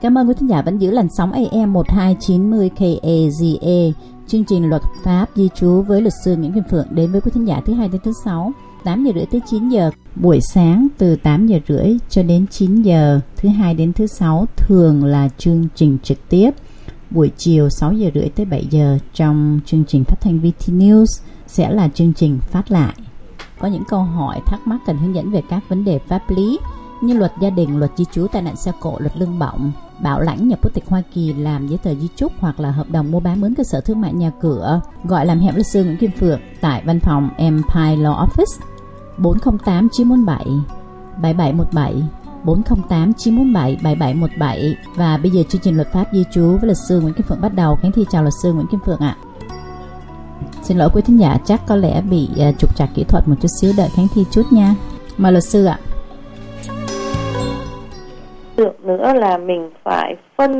Cảm ơn quý thính giả vẫn giữ làn sóng AM 1290 KAZA. Chương trình Luật pháp di trú với luật sư Nguyễn Kim Phượng đến với quý thính giả thứ hai đến thứ sáu, 8 giờ rưỡi tới 9 giờ. Buổi sáng từ 8 giờ rưỡi cho đến 9 giờ, thứ hai đến thứ sáu thường là chương trình trực tiếp. Buổi chiều 6 giờ rưỡi tới 7 giờ trong chương trình phát thanh VT News sẽ là chương trình phát lại. Có những câu hỏi thắc mắc cần hướng dẫn về các vấn đề pháp lý như luật gia đình, luật di trú, tai nạn xe cộ, luật lương bổng, bảo lãnh nhập quốc tịch Hoa Kỳ, làm giấy tờ di chúc hoặc là hợp đồng mua bán mướn cơ sở thương mại nhà cửa. Gọi làm hẹn luật sư Nguyễn Kim Phượng tại văn phòng Empire Law Office 408 947 7717 408 947 7717. Và bây giờ chương trình luật pháp di trú với luật sư Nguyễn Kim Phượng bắt đầu. Khánh Thi chào luật sư Nguyễn Kim Phượng ạ. Xin lỗi quý thính giả, chắc có lẽ bị trục trặc kỹ thuật một chút xíu, đợi Khánh Thi chút nha. Mời luật sư ạ. Được nữa là mình phải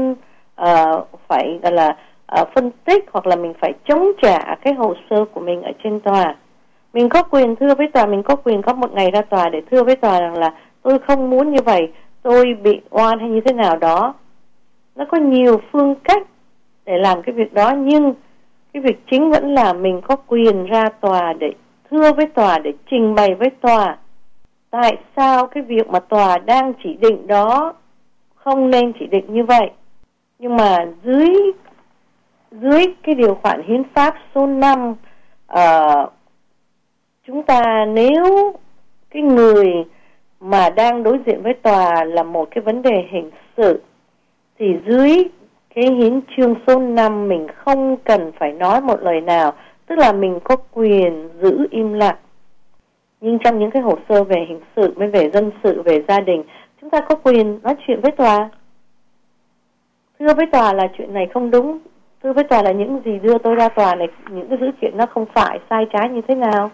phân tích hoặc là mình phải chống trả cái hồ sơ của mình ở trên tòa. Mình có quyền thưa với tòa, mình có quyền có một ngày ra tòa để thưa với tòa rằng là tôi không muốn như vậy, tôi bị oan hay như thế nào đó. Nó có nhiều phương cách để làm cái việc đó, nhưng cái việc chính vẫn là mình có quyền ra tòa để thưa với tòa, để trình bày với tòa tại sao cái việc mà tòa đang chỉ định đó không nên chỉ định như vậy. Nhưng mà dưới cái điều khoản hiến pháp số 5, chúng ta nếu cái người mà đang đối diện với tòa là một cái vấn đề hình sự thì dưới cái hiến chương số 5 mình không cần phải nói một lời nào, tức là mình có quyền giữ im lặng. Nhưng trong những cái hồ sơ về hình sự, mới về dân sự, về gia đình, chúng ta có quyền nói chuyện với tòa. Thưa với tòa là chuyện này không đúng, thưa với tòa là những gì đưa tôi ra tòa này, những cái dữ kiện nó không phải, sai trái như thế nào.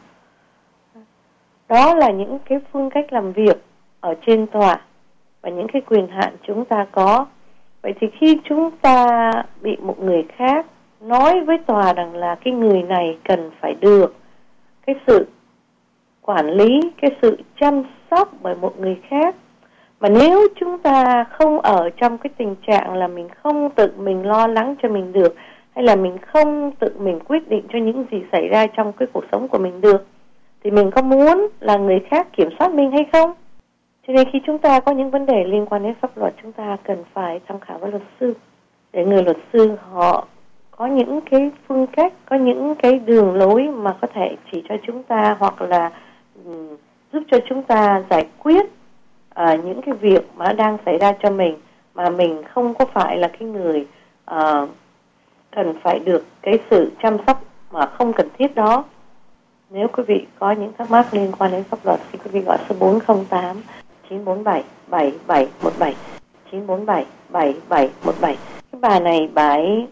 Đó là những cái phương cách làm việc ở trên tòa và những cái quyền hạn chúng ta có. Vậy thì khi chúng ta bị một người khác nói với tòa rằng là cái người này cần phải được cái sự quản lý, cái sự chăm sóc bởi một người khác, mà nếu chúng ta không ở trong cái tình trạng là mình không tự mình lo lắng cho mình được, hay là mình không tự mình quyết định cho những gì xảy ra trong cái cuộc sống của mình được, thì mình có muốn là người khác kiểm soát mình hay không? Cho nên khi chúng ta có những vấn đề liên quan đến pháp luật, chúng ta cần phải tham khảo với luật sư, để người luật sư họ có những cái phương cách, có những cái đường lối mà có thể chỉ cho chúng ta, hoặc là giúp cho chúng ta giải quyết những cái việc mà đang xảy ra cho mình, mà mình không có phải là cái người cần phải được cái sự chăm sóc mà không cần thiết đó. Nếu quý vị có những thắc mắc liên quan đến pháp luật thì quý vị gọi số 408 947 7717 947 7717. Cái bà này bà ấy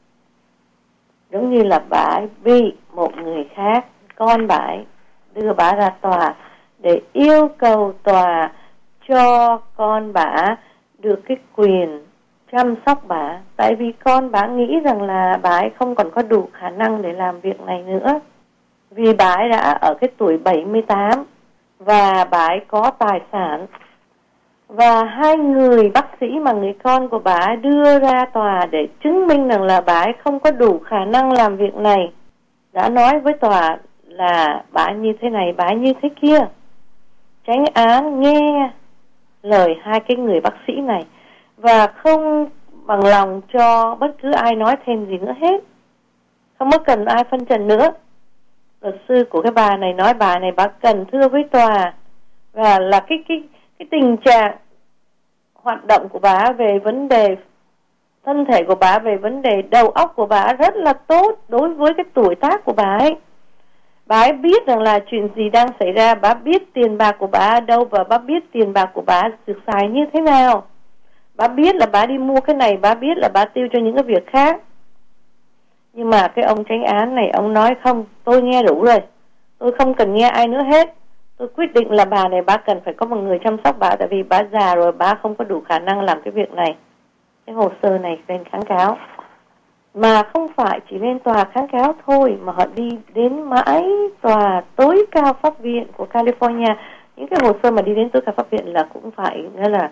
giống như là bà ấy bị một người khác, con bà ấy đưa bà ra tòa để yêu cầu tòa cho con bà được cái quyền chăm sóc bà, tại vì con bà nghĩ rằng là bà ấy không còn có đủ khả năng để làm việc này nữa, vì bà ấy đã ở cái tuổi 78 và bà ấy có tài sản. Và hai người bác sĩ mà người con của bà ấy đưa ra tòa để chứng minh rằng là bà ấy không có đủ khả năng làm việc này, đã nói với tòa là bà ấy như thế này, bà ấy như thế kia. Chánh án nghe lời hai cái người bác sĩ này và không bằng lòng cho bất cứ ai nói thêm gì nữa hết, không có cần ai phân trần nữa. Luật sư của cái bà này nói bà này bà cần thưa với tòa, và là cái tình trạng hoạt động của bà về vấn đề thân thể của bà, về vấn đề đầu óc của bà rất là tốt đối với cái tuổi tác của bà ấy. Bà ấy biết rằng là chuyện gì đang xảy ra, bà biết tiền bạc của bà ở đâu, và bà biết tiền bạc của bà được xài như thế nào. Bà biết là bà đi mua cái này, bà biết là bà tiêu cho những cái việc khác. Nhưng mà cái ông chánh án này, ông nói không, tôi nghe đủ rồi, tôi không cần nghe ai nữa hết. Tôi quyết định là bà này bà cần phải có một người chăm sóc bà, tại vì bà già rồi, bà không có đủ khả năng làm cái việc này. Cái hồ sơ này lên kháng cáo. Mà không phải chỉ lên tòa kháng cáo thôi, mà họ đi đến mãi tòa tối cao pháp viện của California. Những cái hồ sơ mà đi đến tối cao pháp viện là cũng phải, nghĩa là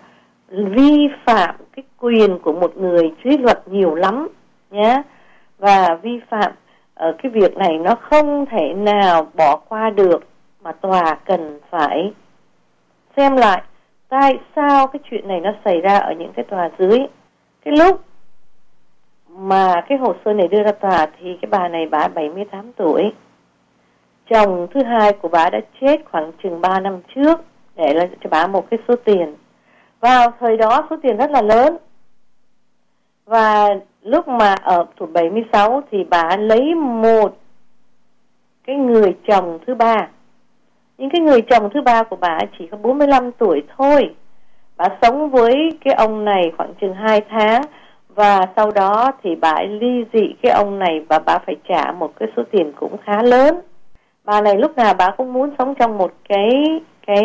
vi phạm cái quyền của một người dưới luật nhiều lắm nhé. Và vi phạm cái việc này nó không thể nào bỏ qua được, mà tòa cần phải xem lại tại sao cái chuyện này nó xảy ra ở những cái tòa dưới. Cái lúc mà cái hồ sơ này đưa ra tòa thì cái bà này bà 78 tuổi. Chồng thứ hai của bà đã chết khoảng chừng 3 năm trước, để lại cho bà một cái số tiền. Vào thời đó số tiền rất là lớn. Và lúc mà ở tuổi 76 thì bà lấy một cái người chồng thứ ba. Nhưng cái người chồng thứ ba của bà chỉ có 45 tuổi thôi. Bà sống với cái ông này khoảng chừng 2 tháng. Và sau đó thì bà ly dị cái ông này và bà phải trả một cái số tiền cũng khá lớn. Bà này lúc nào bà cũng muốn sống trong một cái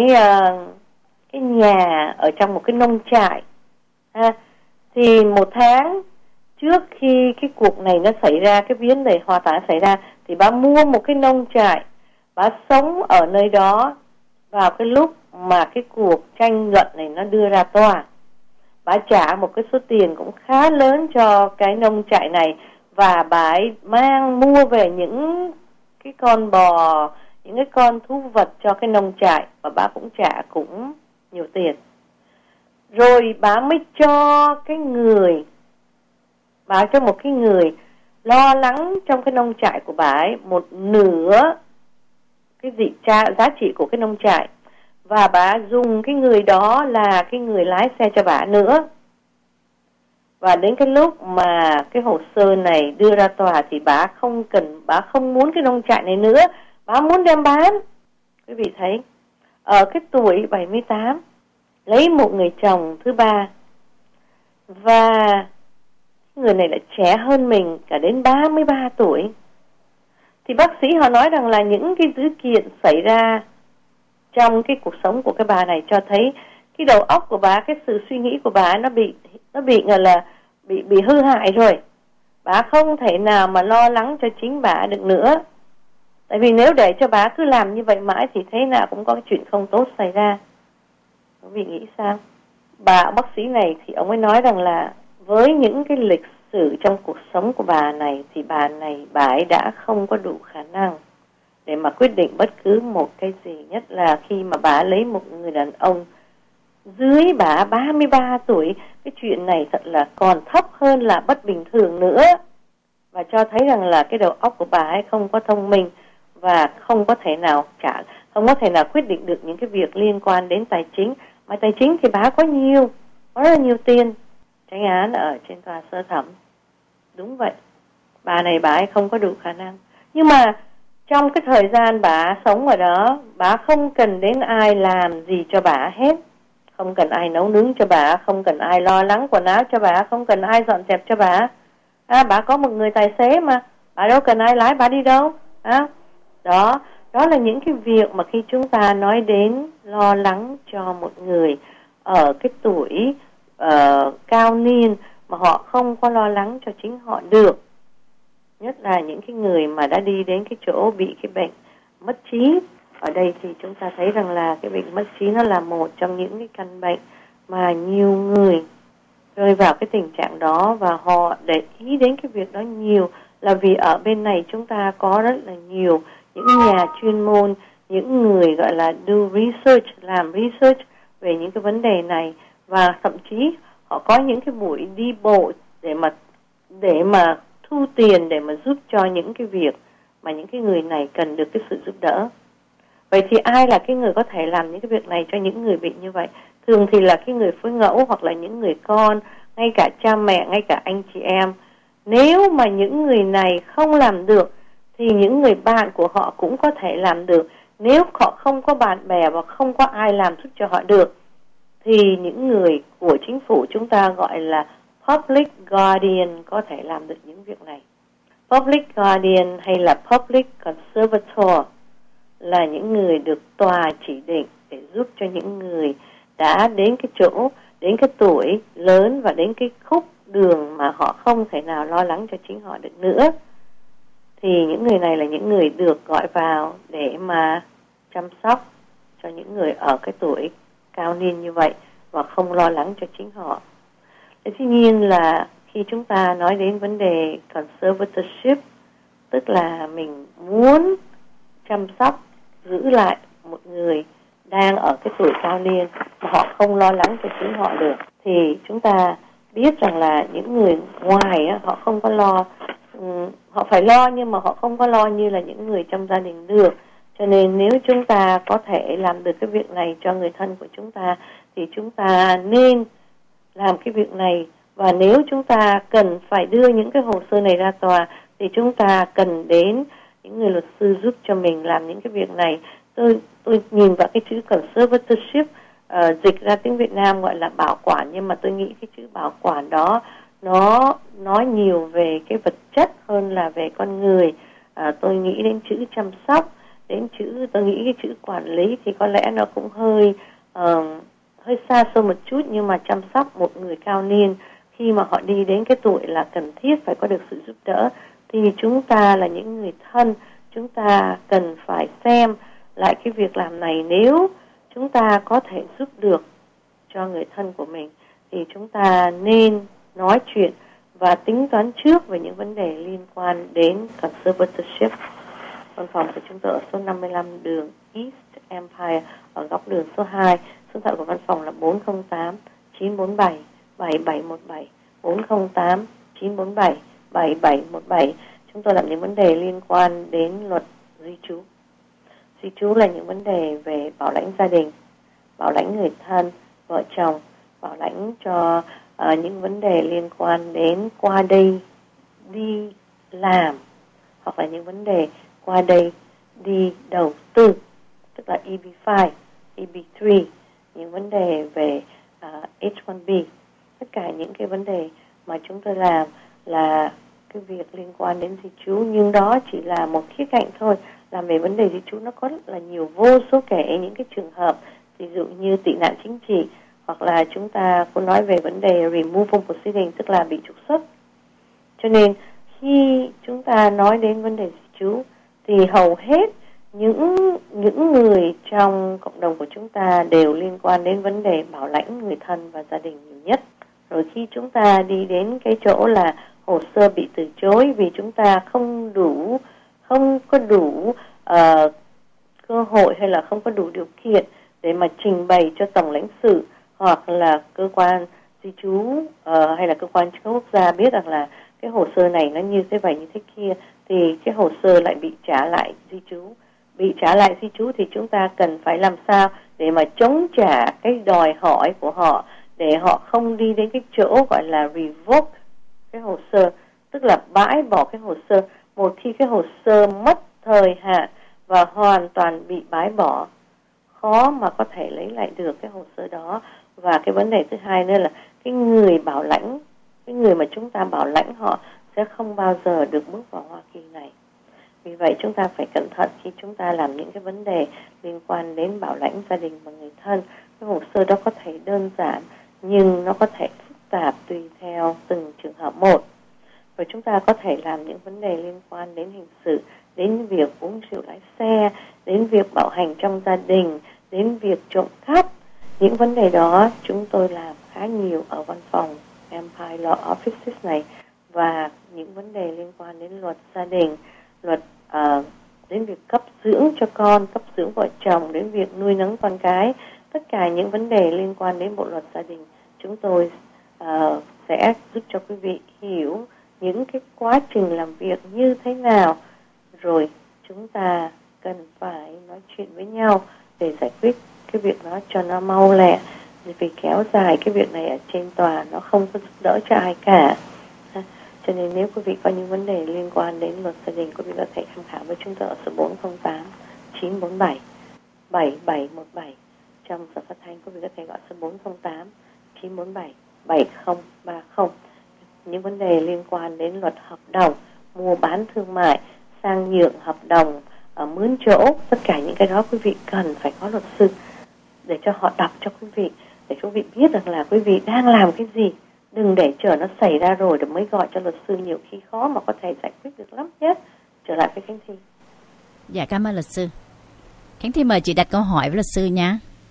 nhà ở trong một cái nông trại. Thì 1 tháng trước khi cái cuộc này nó xảy ra, cái biến đề hòa táng xảy ra, thì bà mua một cái nông trại, bà sống ở nơi đó vào cái lúc mà cái cuộc tranh luận này nó đưa ra tòa. Bà trả một cái số tiền cũng khá lớn cho cái nông trại này, và bà ấy mua về những cái con bò, những cái con thú vật cho cái nông trại, và bà cũng trả cũng nhiều tiền. Rồi bà mới cho cái người, bà cho một cái người lo lắng trong cái nông trại của bà ấy một nửa cái giá trị của cái nông trại, và bà dùng cái người đó là cái người lái xe cho bà nữa. Và đến cái lúc mà cái hồ sơ này đưa ra tòa thì bà không muốn cái nông trại này nữa, bà muốn đem bán. Quý vị thấy, ở cái tuổi 78 lấy một người chồng thứ ba, và người này lại trẻ hơn mình cả đến 33 tuổi. Thì bác sĩ họ nói rằng là những cái dữ kiện xảy ra trong cái cuộc sống của cái bà này cho thấy cái đầu óc của bà, cái sự suy nghĩ của bà nó bị gọi là bị hư hại rồi. Bà không thể nào mà lo lắng cho chính bà được nữa. Tại vì nếu để cho bà cứ làm như vậy mãi thì thế nào cũng có cái chuyện không tốt xảy ra. Quý vị nghĩ sao? Bác sĩ này thì ông ấy nói rằng là với những cái lịch sử trong cuộc sống của bà này thì bà ấy đã không có đủ khả năng để mà quyết định bất cứ một cái gì, nhất là khi mà bà lấy một người đàn ông dưới bà 33 tuổi. Cái chuyện này thật là còn thấp hơn là bất bình thường nữa, và cho thấy rằng là cái đầu óc của bà ấy không có thông minh và không có thể nào quyết định được những cái việc liên quan đến tài chính. Mà tài chính thì bà có rất là nhiều tiền. Tranh án ở trên tòa sơ thẩm đúng vậy, bà ấy không có đủ khả năng. Nhưng mà trong cái thời gian bà sống ở đó, bà không cần đến ai làm gì cho bà hết. Không cần ai nấu nướng cho bà, không cần ai lo lắng quần áo cho bà, không cần ai dọn dẹp cho bà. Bà có một người tài xế mà, bà đâu cần ai lái bà đi đâu. Đó là những cái việc mà khi chúng ta nói đến lo lắng cho một người ở cái tuổi cao niên mà họ không có lo lắng cho chính họ được. Nhất là những cái người mà đã đi đến cái chỗ bị cái bệnh mất trí. Ở đây thì chúng ta thấy rằng là cái bệnh mất trí nó là một trong những cái căn bệnh mà nhiều người rơi vào cái tình trạng đó, và họ để ý đến cái việc đó nhiều là vì ở bên này chúng ta có rất là nhiều những nhà chuyên môn, những người gọi là làm research về những cái vấn đề này, và thậm chí họ có những cái buổi đi bộ để mà thu tiền để mà giúp cho những cái việc mà những cái người này cần được cái sự giúp đỡ. Vậy thì ai là cái người có thể làm những cái việc này cho những người bị như vậy? Thường thì là cái người phối ngẫu, hoặc là những người con, ngay cả cha mẹ, ngay cả anh chị em. Nếu mà những người này không làm được thì những người bạn của họ cũng có thể làm được. Nếu họ không có bạn bè và không có ai làm giúp cho họ được thì những người của chính phủ chúng ta gọi là Public Guardian có thể làm được những việc này. Public Guardian hay là Public Conservator là những người được tòa chỉ định để giúp cho những người đã đến cái tuổi lớn và đến cái khúc đường mà họ không thể nào lo lắng cho chính họ được nữa. Thì những người này là những người được gọi vào để mà chăm sóc cho những người ở cái tuổi cao niên như vậy. và không lo lắng cho chính họ. Tuy nhiên là khi chúng ta nói đến vấn đề conservatorship, tức là mình muốn chăm sóc, giữ lại một người đang ở cái tuổi cao niên mà họ không lo lắng cho chính họ được, thì chúng ta biết rằng là những người ngoài á, họ không có lo, họ phải lo nhưng mà họ không có lo như là những người trong gia đình được. Cho nên nếu chúng ta có thể làm được cái việc này cho người thân của chúng ta thì chúng ta nên làm cái việc này. Và nếu chúng ta cần phải đưa những cái hồ sơ này ra tòa thì chúng ta cần đến những người luật sư giúp cho mình làm những cái việc này. Tôi nhìn vào cái chữ conservatorship, dịch ra tiếng Việt Nam gọi là bảo quản, nhưng mà tôi nghĩ cái chữ bảo quản đó nó nói nhiều về cái vật chất hơn là về con người. Tôi nghĩ đến chữ chăm sóc, tôi nghĩ cái chữ quản lý thì có lẽ nó cũng hơi xa xôi một chút, nhưng mà chăm sóc một người cao niên khi mà họ đi đến cái tuổi là cần thiết phải có được sự giúp đỡ, thì chúng ta là những người thân, chúng ta cần phải xem lại cái việc làm này. Nếu chúng ta có thể giúp được cho người thân của mình thì chúng ta nên nói chuyện và tính toán trước về những vấn đề liên quan đến conservatorship. Văn phòng của chúng tôi ở số 55 đường East Empire ở góc đường số 2. Số điện thoại của văn phòng là 408 947 7717, 408 947 7717. Chúng tôi làm những vấn đề liên quan đến luật di trú. Di trú là những vấn đề về bảo lãnh gia đình, bảo lãnh người thân, vợ chồng, bảo lãnh cho những vấn đề liên quan đến qua đây đi làm, hoặc là những vấn đề qua đây đi đầu tư, tức là EB5, EB3, những vấn đề về H1B. Tất cả những cái vấn đề mà chúng tôi làm là cái việc liên quan đến di trú, nhưng đó chỉ là một khía cạnh thôi. Làm về vấn đề di trú nó có rất là nhiều, vô số kể những cái trường hợp, ví dụ như tị nạn chính trị, hoặc là chúng ta có nói về vấn đề removal proceeding, tức là bị trục xuất. Cho nên khi chúng ta nói đến vấn đề di trú thì hầu hết những người trong cộng đồng của chúng ta đều liên quan đến vấn đề bảo lãnh người thân và gia đình nhiều nhất. Rồi khi chúng ta đi đến cái chỗ là hồ sơ bị từ chối vì chúng ta không có đủ cơ hội hay là không có đủ điều kiện để mà trình bày cho tổng lãnh sự hoặc là cơ quan di trú hay là cơ quan chức năng quốc gia biết rằng là cái hồ sơ này nó như thế vậy như thế kia, thì cái hồ sơ lại bị trả lại di trú. Bị trả lại di trú thì chúng ta cần phải làm sao để mà chống trả cái đòi hỏi của họ, để họ không đi đến cái chỗ gọi là revoke cái hồ sơ, tức là bãi bỏ cái hồ sơ. Một khi cái hồ sơ mất thời hạn và hoàn toàn bị bãi bỏ, khó mà có thể lấy lại được cái hồ sơ đó. Và cái vấn đề thứ hai nữa là cái người bảo lãnh, cái người mà chúng ta bảo lãnh họ sẽ không bao giờ được bước vào Hoa Kỳ này. Vì vậy chúng ta phải cẩn thận khi chúng ta làm những cái vấn đề liên quan đến bảo lãnh gia đình và người thân. Cái hồ sơ đó có thể đơn giản nhưng nó có thể phức tạp tùy theo từng trường hợp một. Rồi chúng ta có thể làm những vấn đề liên quan đến hình sự, đến việc uống rượu lái xe, đến việc bạo hành trong gia đình, đến việc trộm cắp. Những vấn đề đó chúng tôi làm khá nhiều ở văn phòng Empire Law Offices này. Và những vấn đề liên quan đến luật gia đình, luật đến việc cấp dưỡng cho con, cấp dưỡng vợ chồng, đến việc nuôi nấng con cái, tất cả những vấn đề liên quan đến bộ luật gia đình, chúng tôi sẽ giúp cho quý vị hiểu những cái quá trình làm việc như thế nào, rồi chúng ta cần phải nói chuyện với nhau để giải quyết cái việc đó cho nó mau lẹ, vì kéo dài cái việc này ở trên tòa nó không có giúp đỡ cho ai cả. Cho nên nếu quý vị có những vấn đề liên quan đến luật gia đình, quý vị có thể tham khảo với chúng tôi ở số 408 947 7717. Trong giờ phát thanh, quý vị có thể gọi số 408 947 7030. Những vấn đề liên quan đến luật hợp đồng, mua bán thương mại, sang nhượng hợp đồng, mướn chỗ, tất cả những cái đó quý vị cần phải có luật sư để cho họ đọc cho quý vị, để quý vị biết rằng là quý vị đang làm cái gì. Đừng để chờ nó xảy ra rồi để mới gọi cho luật sư, nhiều khi khó mà có thể giải quyết được lắm nhé. Trở lại với Khánh Thi. Dạ, cảm ơn luật sư. Khánh Thi mời chị đặt câu hỏi với luật sư nhé.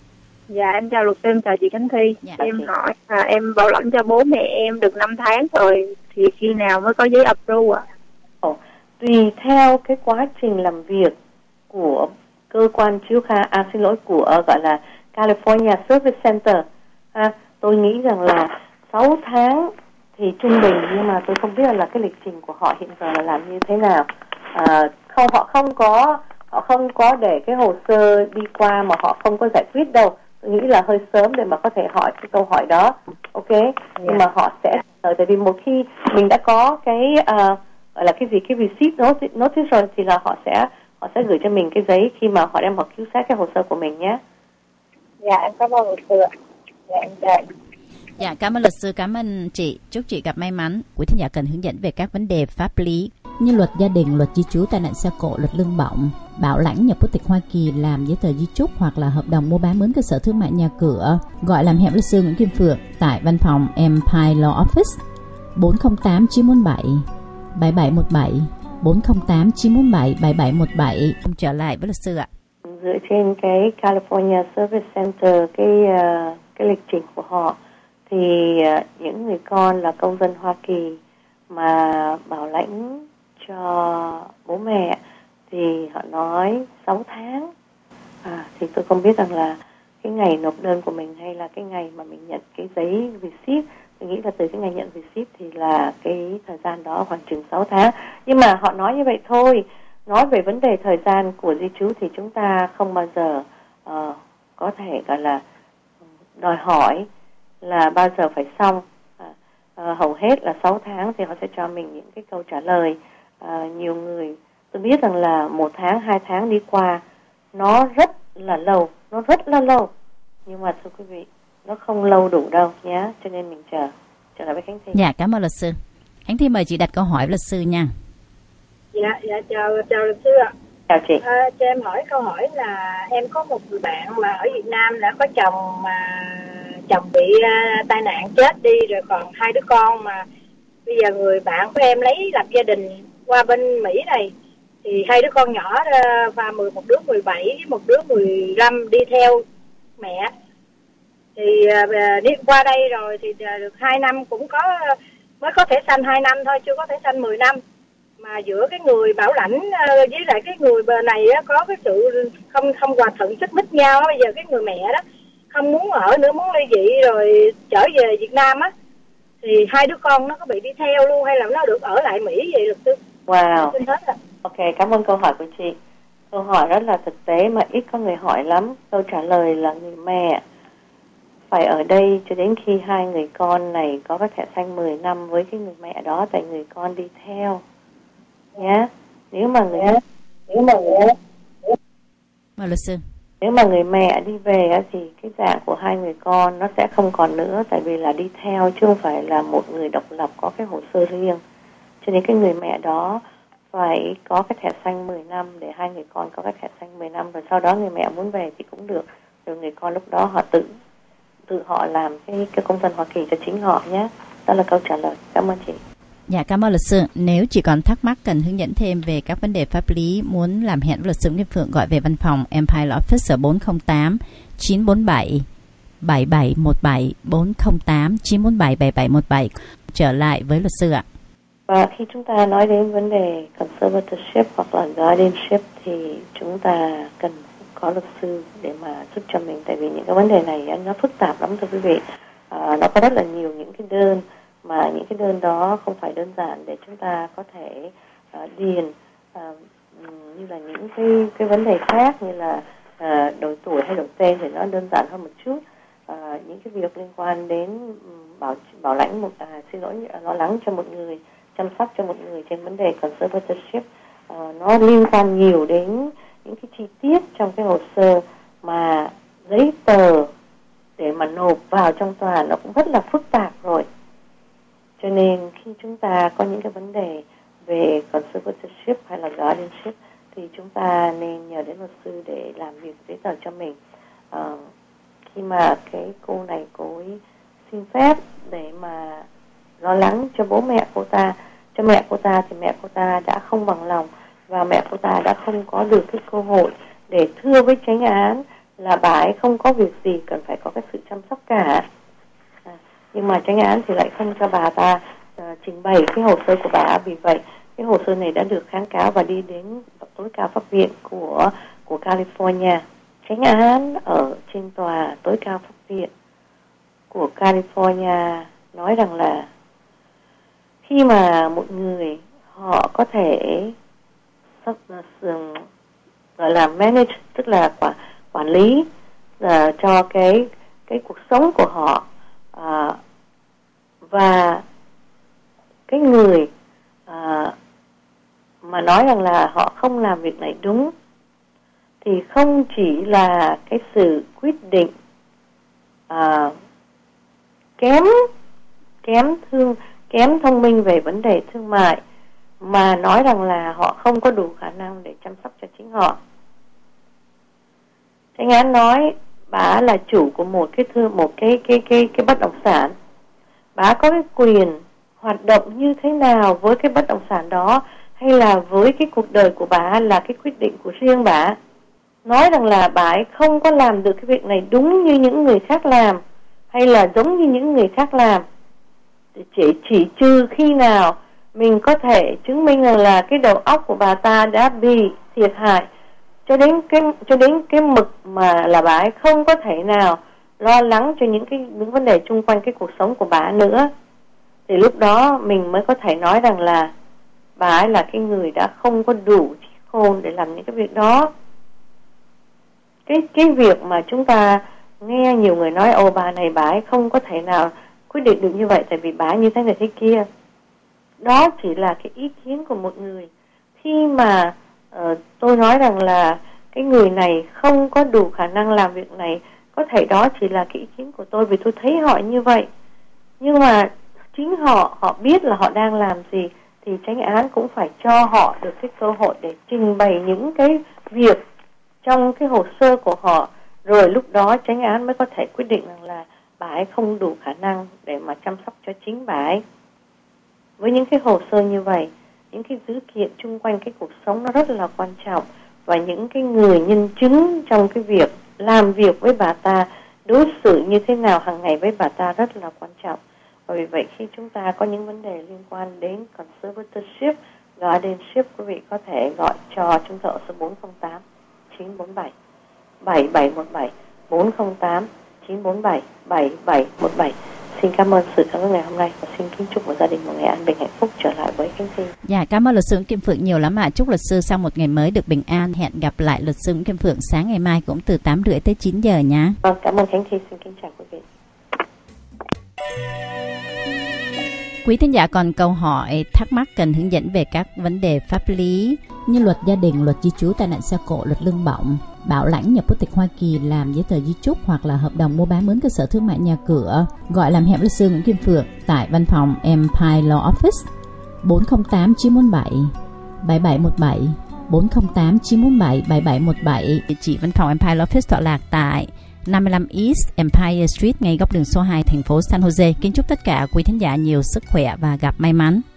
Dạ em chào luật sư, em chào chị Khánh Thi. Dạ. Em hỏi em bảo lãnh cho bố mẹ em được 5 tháng rồi thì khi nào mới có giấy approve ạ? Tùy theo cái quá trình làm việc của cơ quan chiếu khả của gọi là California Service Center. Tôi nghĩ rằng là 6 tháng thì trung bình, nhưng mà tôi không biết là cái lịch trình của họ hiện giờ là làm như thế nào. Họ không có để cái hồ sơ đi qua mà họ không có giải quyết đâu. Tôi nghĩ là hơi sớm để mà có thể hỏi cái câu hỏi đó. Ok, nhưng mà họ sẽ tại vì một khi mình đã có cái gọi là cái gì, cái receipt notice rồi thì là họ sẽ gửi cho mình cái giấy khi mà họ đem họ cứu xét cái hồ sơ của mình nhé. Dạ em cảm ơn luật sư ạ. Dạ em chào. Dạ, cảm ơn luật sư, cảm ơn chị. Chúc chị gặp may mắn. Quý thính giả cần hướng dẫn về các vấn đề pháp lý như luật gia đình, luật di trú, tai nạn xe cộ, luật lương bổng, bảo lãnh nhập quốc tịch Hoa Kỳ, làm giấy tờ di chúc hoặc là hợp đồng mua bán mướn cơ sở thương mại nhà cửa. Gọi làm hẹn luật sư Nguyễn Kim Phượng tại văn phòng Empire Law Office 408 947 7717 408 947 7717. Trở lại với luật sư ạ. Dựa trên cái California Service Center cái lịch trình của họ thì những người con là công dân Hoa Kỳ mà bảo lãnh cho bố mẹ thì họ nói 6 tháng. Thì tôi không biết rằng là cái ngày nộp đơn của mình hay là cái ngày mà mình nhận cái giấy receipt. Tôi nghĩ là từ cái ngày nhận receipt thì là cái thời gian đó khoảng chừng 6 tháng. Nhưng mà họ nói như vậy thôi. Nói về vấn đề thời gian của di trú thì chúng ta không bao giờ có thể gọi là đòi hỏi là bao giờ phải xong. Hầu hết là 6 tháng thì họ sẽ cho mình những cái câu trả lời. Nhiều người tôi biết rằng là 1 tháng, 2 tháng đi qua nó rất là lâu. Nhưng mà thưa quý vị, nó không lâu đủ đâu nhé. Cho nên mình chờ lại với Khánh Thi. Dạ, cảm ơn luật sư. Khánh Thi mời chị đặt câu hỏi với luật sư nha. Dạ chào luật sư ạ. Chào chị. Cho em hỏi câu hỏi là em có một người bạn mà ở Việt Nam đã có chồng mà chồng bị tai nạn chết đi rồi còn 2 đứa con, mà bây giờ người bạn của em lấy lập gia đình qua bên Mỹ này thì 2 đứa con nhỏ và một đứa 17, một đứa 15 đi theo mẹ. Thì đi qua đây rồi thì được 2 năm cũng có, mới có thể sanh 2 năm thôi, chưa có thể sanh 10 năm. Mà giữa cái người bảo lãnh với lại cái người bờ này có cái sự không hòa thuận, xích mích nhau. Bây giờ cái người mẹ đó không muốn ở nữa, muốn ly dị rồi trở về Việt Nam á, thì 2 đứa con nó có bị đi theo luôn hay là nó được ở lại Mỹ vậy luật sư? Wow. Ok, cảm ơn câu hỏi của chị. Câu hỏi rất là thực tế mà ít có người hỏi lắm. Câu trả lời là người mẹ phải ở đây cho đến khi 2 người con này có cái thẻ xanh 10 năm với cái người mẹ đó, tại người con đi theo nhé. Nếu mà người mẹ đi về thì cái dạng của 2 người con nó sẽ không còn nữa, tại vì là đi theo chứ không phải là một người độc lập có cái hồ sơ riêng. Cho nên cái người mẹ đó phải có cái thẻ xanh 10 năm để 2 người con có cái thẻ xanh 10 năm, rồi sau đó người mẹ muốn về thì cũng được. Rồi người con lúc đó họ tự họ làm cái công dân Hoa Kỳ cho chính họ nhé. Đó là câu trả lời. Cảm ơn chị. Dạ, cảm ơn luật sư. Nếu chị còn thắc mắc cần hướng dẫn thêm về các vấn đề pháp lý, muốn làm hẹn với luật sư Nguyễn Phượng, gọi về văn phòng Empire Law Office ở 408 947 7717 408 947 7717. Trở lại với luật sư ạ. Và khi chúng ta nói đến vấn đề conservatorship hoặc là guardianship thì chúng ta cần có luật sư để mà giúp cho mình, tại vì những cái vấn đề này nó phức tạp lắm thưa quý vị. Nó có rất là nhiều những cái đơn, mà những cái đơn đó không phải đơn giản để chúng ta có thể điền như là những cái vấn đề khác như là đổi tuổi hay đổi tên thì nó đơn giản hơn một chút. Những cái việc liên quan đến bảo lãnh lo lắng cho một người, chăm sóc cho một người trên vấn đề conservatorship, nó liên quan nhiều đến những cái chi tiết trong cái hồ sơ, mà giấy tờ để mà nộp vào trong tòa nó cũng rất là phức tạp rồi. Cho nên khi chúng ta có những cái vấn đề về conservatorship hay là guardianship thì chúng ta nên nhờ đến luật sư để làm việc giấy tờ cho mình. Khi mà cái cô này cô ấy xin phép để mà lo lắng cho bố mẹ cô ta, cho mẹ cô ta, thì mẹ cô ta đã không bằng lòng và mẹ cô ta đã không có được cái cơ hội để thưa với chánh án là bà ấy không có việc gì cần phải có cái sự chăm sóc cả. Nhưng mà chánh án thì lại không cho bà ta trình bày cái hồ sơ của bà. Vì vậy cái hồ sơ này đã được kháng cáo và đi đến tối cao pháp viện của California. Chánh án ở trên tòa tối cao pháp viện của California nói rằng là khi mà một người họ có thể gọi là manage, tức là quản lý cho cái cuộc sống của họ, và cái người mà nói rằng là họ không làm việc này đúng thì không chỉ là cái sự quyết định kém thông minh về vấn đề thương mại, mà nói rằng là họ không có đủ khả năng để chăm sóc cho chính họ. Chánh án nói bà là chủ của một cái bất động sản, bà có cái quyền hoạt động như thế nào với cái bất động sản đó, hay là với cái cuộc đời của bà là cái quyết định của riêng bà. Nói rằng là bà ấy không có làm được cái việc này đúng như những người khác làm, hay là giống như những người khác làm, chỉ trừ khi nào mình có thể chứng minh rằng là cái đầu óc của bà ta đã bị thiệt hại cho đến cái mực mà là bà ấy không có thể nào lo lắng cho những vấn đề xung quanh cái cuộc sống của bà ấy nữa, thì lúc đó mình mới có thể nói rằng là bà ấy là cái người đã không có đủ trí khôn để làm những cái việc đó. Cái việc mà chúng ta nghe nhiều người nói bà ấy không có thể nào quyết định được như vậy tại vì bà ấy như thế này thế kia, đó chỉ là cái ý kiến của một người. Khi mà tôi nói rằng là cái người này không có đủ khả năng làm việc này, có thể đó chỉ là cái ý kiến của tôi vì tôi thấy họ như vậy, nhưng mà chính họ biết là họ đang làm gì, thì chánh án cũng phải cho họ được cái cơ hội để trình bày những cái việc trong cái hồ sơ của họ, rồi lúc đó chánh án mới có thể quyết định rằng là bà ấy không đủ khả năng để mà chăm sóc cho chính bà ấy. Với những cái hồ sơ như vậy, những cái dữ kiện chung quanh cái cuộc sống nó rất là quan trọng, và những cái người nhân chứng trong cái việc làm việc với bà ta, đối xử như thế nào hàng ngày với bà ta rất là quan trọng. Và vì vậy khi chúng ta có những vấn đề liên quan đến conservatorship, guardianship, quý vị có thể gọi cho chúng tôi ở số 408 947 7717, 408 947 7717. Xin cảm ơn sự tham gia ngày hôm nay và xin kính chúc một gia đình một ngày an bình hạnh phúc trở lại với Khánh Thi. Dạ, cảm ơn luật sư Kim Phượng nhiều lắm ạ. Chúc luật sư sau một ngày mới được bình an. Hẹn gặp lại luật sư Kim Phượng sáng ngày mai cũng từ 8:30 tới 9 giờ nhé. Vâng, cảm ơn Khánh Thi. Xin kính chào quý vị. Quý thính giả còn câu hỏi thắc mắc cần hướng dẫn về các vấn đề pháp lý như luật gia đình, luật di trú, tai nạn xe cộ, luật lương bổng, bảo lãnh nhập quốc tịch Hoa Kỳ, làm giấy tờ di chúc hoặc là hợp đồng mua bán mướn cơ sở thương mại nhà cửa, gọi làm hẹn luật sư Nguyễn Kim Phượng tại văn phòng Empire Law Office 408 947 7717, 408 947 7717. Địa chỉ văn phòng Empire Law Office tọa lạc tại 55 East Empire Street, ngay góc đường số 2, thành phố San Jose. Kính chúc tất cả quý thính giả nhiều sức khỏe và gặp may mắn.